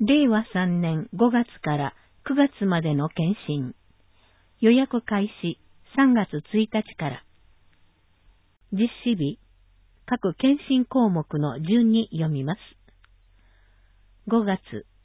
令和3年5月から9月までの検診。予約開始3月1日から。実施日、各検診項目の順に読みます。5月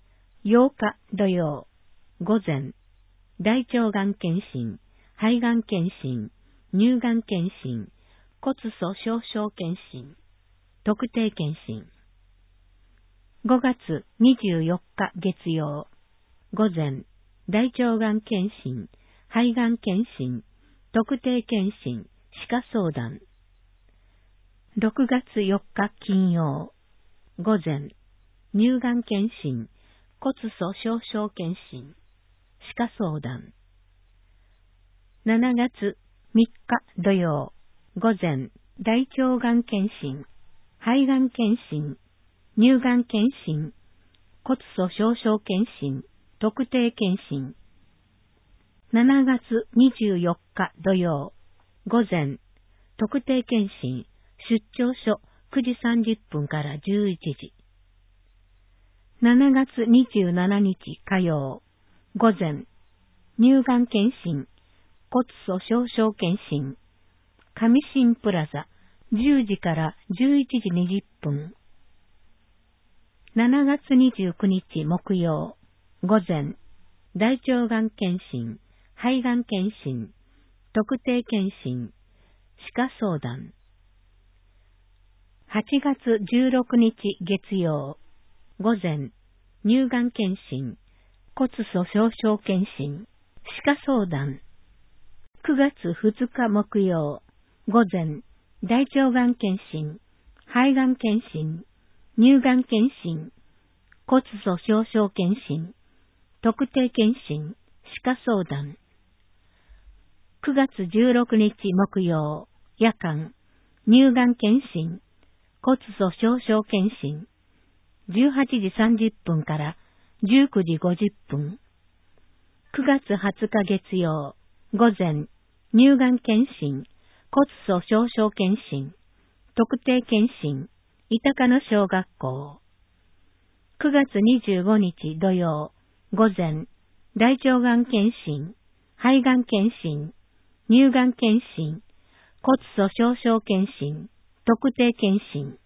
8日土曜、午前、大腸がん検診、肺がん検診、乳がん検診、骨粗鬆症検診、特定検診。5月24日月曜、午前、大腸がん検診、肺がん検診、特定検診、歯科相談。6月4日金曜、午前、乳がん検診、骨粗鬆症検診、歯科相談。7月3日土曜、午前、大腸がん検診、肺がん検診、乳がん検診、骨粗鬆症検診、特定検診。7月24日土曜、午前、特定検診、出張所9時30分から11時。7月27日火曜、午前、乳がん検診、骨粗鬆症検診、上新プラザ10時から11時20分。7月29日木曜、午前、大腸がん検診、肺がん検診、特定検診、歯科相談。8月16日月曜、午前、乳がん検診、骨粗鬆症検診、歯科相談。9月2日木曜、午前、大腸がん検診、肺がん検診、乳がん検診、骨粗鬆症検診、特定検診、歯科相談。9月16日木曜、夜間、乳がん検診、骨粗鬆症検診、18時30分から19時50分。9月20日月曜、午前、乳がん検診、骨粗鬆症検診、特定検診、板鹿野小学校。9月25日土曜、午前、大腸がん検診、肺がん検診、乳がん検診、骨粗鬆症検診、特定検診。